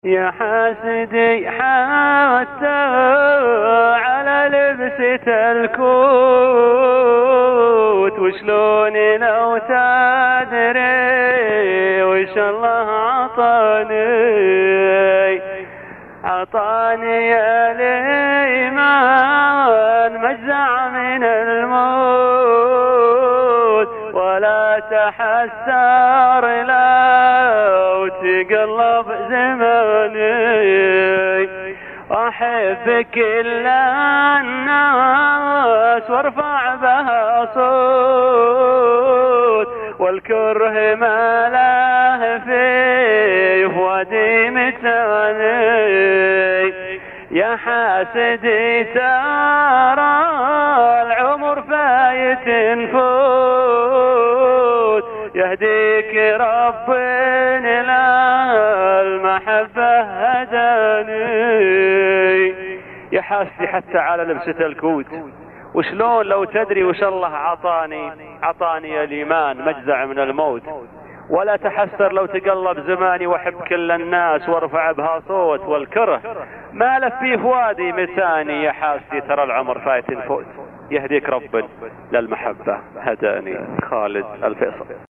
يا حاسدي حتى على لبسة الكوت، وشلون لو تدري وش الله عطاني يا الإيمان مجزع من الموت، ولا تحسر لو تقلب زماني، أحب كل الناس وارفع بها صوت، والكره ما له في وادي متاني. يا حاسدي ترى العمر فايت نفوت، يهديك رب إلى المحبة هداني. يا حاسدي حتى على لبسة الكوت، وشلون لو تدري وش الله عطاني الإيمان مجزع من الموت، ولا تحسر لو تقلب زماني، واحب كل الناس وارفع بها صوت، والكره ما له في فؤادي متاني. يا حاسدي ترى العمر فايت نفوت، يهديك رب للمحبة هداني. خالد الفيصل.